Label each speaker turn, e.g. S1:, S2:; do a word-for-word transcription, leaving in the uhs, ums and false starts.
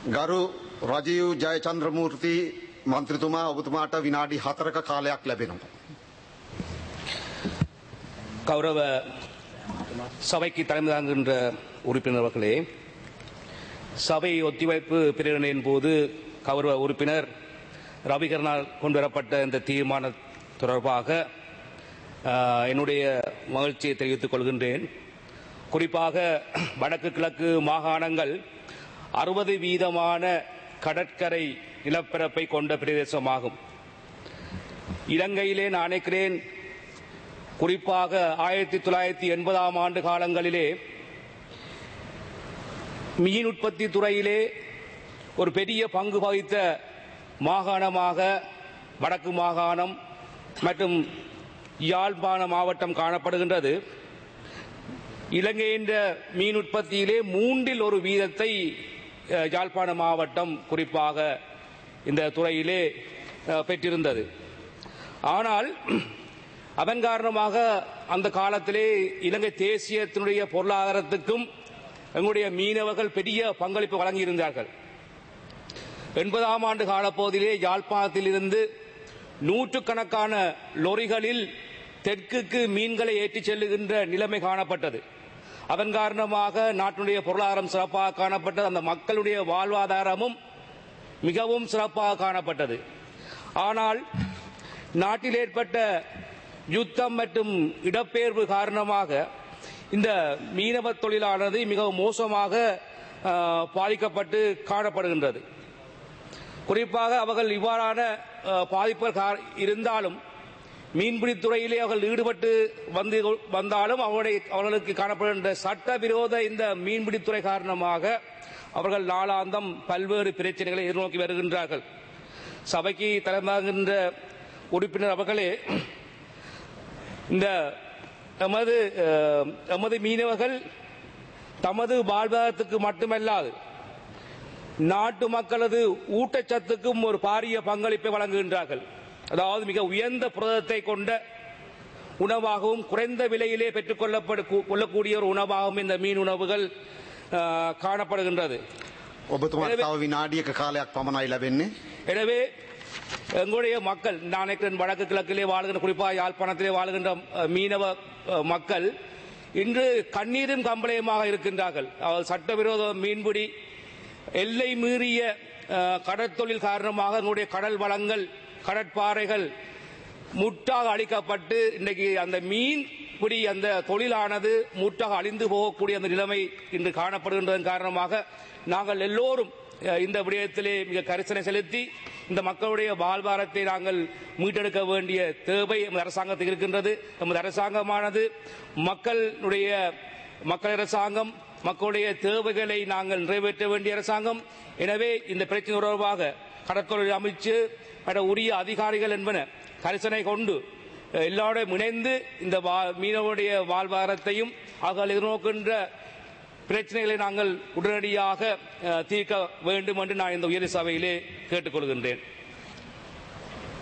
S1: ගරු රජීව් ජයචන්ද්‍රමූර්ති මන්ත්‍රීතුමා ඔබතුමාට විනාඩි හතරක කාලයක් ලැබෙනවා.
S2: கௌரவ சபைக்கு தலைமை தாங்குகின்ற உறுப்பினர்களே, சபை ஒத்திவைப்பு பிரேரணையின் போது கௌரவ உறுப்பினர் ரவிகரனால் கொண்டுவரப்பட்ட இந்த தீர்மானம் தொடர்பாக என்னுடைய மகிழ்ச்சியை தெரிவித்துக் கொள்கின்றேன். குறிப்பாக வடக்கு கிழக்கு மாகாணங்கள் அறுபது வீதமான கடற்கரை நிலப்பரப்பை கொண்ட பிரதேசமாகும். இலங்கையிலே நான் நினைக்கிறேன், குறிப்பாக ஆயிரத்தி தொள்ளாயிரத்தி எண்பதாம் ஆண்டு காலங்களிலே மீன் உற்பத்தி துறையிலே ஒரு பெரிய பங்கு வகித்த மாகாணமாக வடக்கு மாகாணம் மற்றும் யாழ்ப்பாண மாவட்டம் காணப்படுகின்றது. இலங்கையின் மீன் உற்பத்தியிலே மூன்றில் ஒரு வீதத்தை யாழ்ப்பாண மாவட்டம் குறிப்பாக இந்த துறையிலே பெற்றிருந்தது. ஆனால் அதன் காரணமாக அந்த காலத்திலே இலங்கை தேசியத்தினுடைய பொருளாதாரத்துக்கும் எங்களுடைய மீனவர்கள் பெரிய பங்களிப்பு வழங்கியிருந்தார்கள். எண்பதாம் ஆண்டு காலப்போதிலே யாழ்ப்பாணத்தில் இருந்து நூற்றுக்கணக்கான லொரிகளில் தெற்குக்கு மீன்களை ஏற்றிச் செல்லுகின்ற நிலைமை காணப்பட்டது. அதன் காரணமாக நாட்டினுடைய பொருளாதாரம் சிறப்பாக காணப்பட்டது. அந்த மக்களுடைய வாழ்வாதாரமும் மிகவும் சிறப்பாக காணப்பட்டது. ஆனால் நாட்டில் ஏற்பட்ட யுத்தம் மற்றும் இடப்பெயர்வு காரணமாக இந்த மீனவ தொழிலானது மிகவும் மோசமாக பாதிக்கப்பட்டு காணப்படுகின்றது. குறிப்பாக அவர்கள் இவ்வாறான பாதிப்புகள் இருந்தாலும் மீன்பிடித்துறையிலே அவர்கள் ஈடுபட்டு வந்து வந்தாலும் அவருடைய அவர்களுக்கு காணப்படுகின்ற சட்டவிரோத இந்த மீன்பிடித்துறை காரணமாக அவர்கள் நாளாந்தம் பல்வேறு பிரச்சனைகளை எதிர்நோக்கி வருகின்றார்கள். சபைக்கு தலைமையாகின்ற உறுப்பினர் அவர்களே, இந்த எமது எமது மீனவர்கள் தமது வாழ்வாதாரத்துக்கு மட்டுமல்லாது நாட்டு மக்களது ஊட்டச்சத்துக்கும் ஒரு பாரிய பங்களிப்பை வழங்குகின்றார்கள். அதாவது மிக உயர்ந்த புரதத்தை கொண்ட உணவாகவும் குறைந்த விலையிலே பெற்றுக் கொள்ளக்கூடிய ஒரு உணவாகவும் இந்த மீன் உணவுகள் காணப்படுகின்றது. எனவே எங்களுடைய மக்கள், நான் வடக்கு கிழக்கிலே வாழ்கின்ற, குறிப்பாக யாழ்ப்பாணத்திலே வாழ்கின்ற மீனவ மக்கள் இன்று கண்ணீரும் கம்பளையுமாக இருக்கின்றார்கள். சட்டவிரோத மீன்பிடி, எல்லை மீறிய கடற்தொழில் காரணமாக எங்களுடைய கடல் வளங்கள், கடற்பாறைகள் முற்றாக அழிக்கப்பட்டு இன்றைக்கு அந்த மீன் பிடி அந்த தொழிலானது முற்றாக அழிந்து போகக்கூடிய அந்த நிலைமை இன்று காணப்படுகின்றதன் காரணமாக நாங்கள் எல்லோரும் இந்த விடயத்திலே மிக கரிசனை செலுத்தி இந்த மக்களுடைய வாழ்வாதாரத்தை நாங்கள் மீட்டெடுக்க வேண்டிய தேவை எமது அரசாங்கத்துக்கு இருக்கின்றது. எமது அரசாங்கமானது மக்களுடைய மக்கள் அரசாங்கம், மக்களுடைய தேவைகளை நாங்கள் நிறைவேற்ற வேண்டிய அரசாங்கம். எனவே இந்த பிரச்சனை தொடர்பாக கடற்தொழில் அமைச்சு உரிய அதிகாரிகள் என்பன கரிசனை கொண்டு எல்லாரோடும் இணைந்து இந்த மீனவருடைய வாழ்வாதாரத்தையும் அவர்கள் எதிர்நோக்கின்ற பிரச்சனைகளை நாங்கள் உடனடியாக தீர்க்க வேண்டும் என்று நான் இந்த உயர் சபையிலே கேட்டுக்கொள்கின்றேன்.